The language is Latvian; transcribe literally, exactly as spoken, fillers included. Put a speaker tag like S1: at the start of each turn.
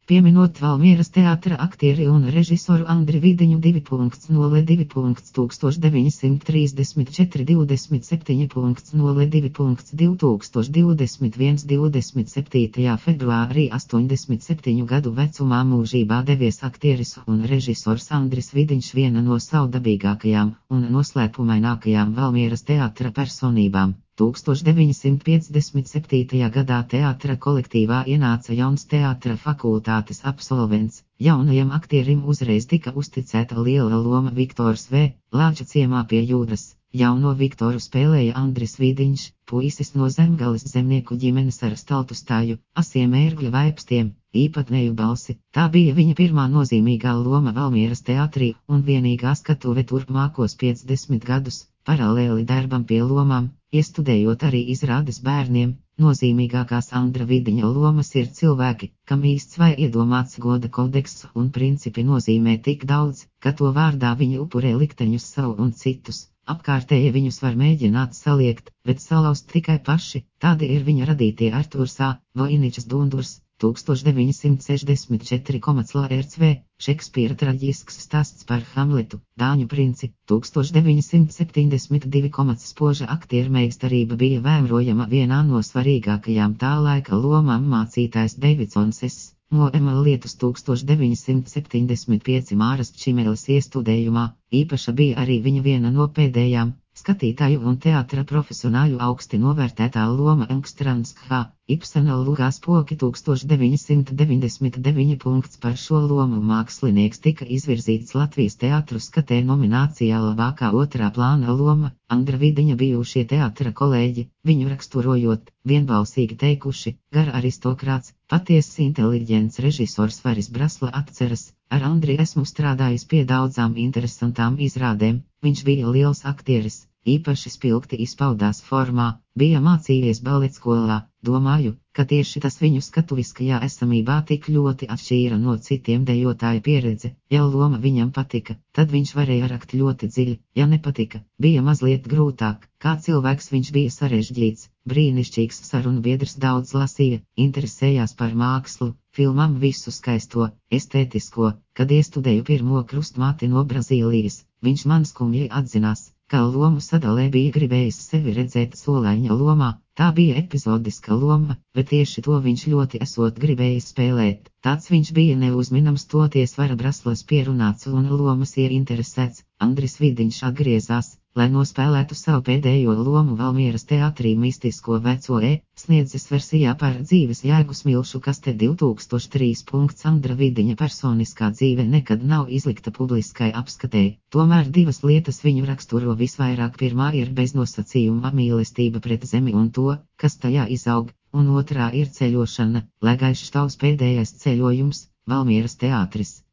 S1: Pieminot Valmieras teātra aktieri un režisoru Andri Vidiņu divi nulle divi tūkstoš deviņsimt trīsdesmit četri divdesmit septiņi nulle divi divtūkstoš divdesmit viens divdesmit septītajā februārī astoņdesmit septiņu gadu vecumā mūžībā devies aktieris un režisors Andris Vidiņš, viena no savdabīgākajām un noslēpumainākajām Valmieras teātra personībām. tūkstoš deviņsimt piecdesmit septītajā gadā teātra kolektīvā ienāca jauns teātra fakultātes absolvents. Jaunajam aktierim uzreiz tika uzticēta liela loma Viktors V. Lāča ciemā pie jūras. Jauno Viktoru spēlēja Andris Vidiņš, puisis no Zemgales zemnieku ģimenes ar staltu stāju, asiem ērgļa vaipstiem, īpatnēju balsi. Tā bija viņa pirmā nozīmīgā loma Valmieras teātrī un vienīgā skatuve turpmākos piecdesmit gadus. Paralēli darbam pie lomām, iestudējot arī izrādes bērniem, nozīmīgākās Andra Vidiņa lomas ir cilvēki, kam īsts vai iedomāts goda kodeks un principi nozīmē tik daudz, ka to vārdā viņi upurē likteņus savu un citus. Apkārtēji viņus var mēģināt saliekt, bet salauzt tikai paši. Tādi ir viņa radītie Artūrs A. Voiničs Dundurs, tūkstoš deviņsimt sešdesmit četri Lārts V. Šekspīra traģisks stāsts par Hamletu, Dāņu princi, tūkstoš deviņsimt septiņdesmit divi Spoža aktiermeistarība bija vērojama vienā no svarīgākajām tā laika lomām mācītājs Deividsons S. No Emela Lietus tūkstoš deviņsimt septiņdesmit pieci Māras Čimeles iestudējumā. Īpaša bija arī viņa viena no pēdējām skatītāju un teātra profesionāļu augsti novērtētā loma Engstrands H. Ibsena Lugā spoki tūkstoš deviņsimt deviņdesmit deviņi. Par šo lomu mākslinieks tika izvirzīts Latvijas teātru skatē nominācijā labākā otrā plāna loma. Andra Vidiņa bijušie teātra kolēģi, viņu raksturojot, vienbalsīgi teikuši: gara aristokrāts, patiess inteliģents režisors Varis Brasla atceras: ar Andri esmu strādājis pie daudzām interesantām izrādēm, viņš bija liels aktieris, īpaši spilgti izpaudās formā, bija mācījies baletskolā. Domāju, ka tieši tas viņu skatuviskajā esamībā tik ļoti atšķīra no citiem dejotāju pieredze. Ja loma viņam patika, tad viņš varēja rakt ļoti dziļi, ja nepatika, bija mazliet grūtāk. Kā cilvēks viņš bija sarežģīts, brīnišķīgs sarunbiedrs, daudz lasīja, interesējās par mākslu, filmām visu skaisto, estētisko. Kad iestudēju pirmo krustmāti no Brazīlijas, viņš man skumji atzinās, ka lomu sadalē bija gribējis sevi redzēt solaiņa lomā. Tā bija epizodiska loma, bet tieši to viņš ļoti esot gribējis spēlēt. Tāds viņš bija neuzminams, toties Vara Braslas pierunāts un lomas ieinteresēts. Andris Vidiņš atgriezās, lai nospēlētu savu pēdējo lomu Valmieras teātrī Mistisko veco E. sniedzes versijā par dzīves jēgu Smilšu kaste divi tūkstoši trīs. Andra Vidiņa personiskā dzīve nekad nav izlikta publiskai apskatei, tomēr divas lietas viņu raksturo visvairāk. Pirmā ir beznosacījuma mīlestība pret zemi un to, kas tajā izaug, un otrā ir ceļošana, lai gaišs tavs pēdējais ceļojums, Valmieras teātris.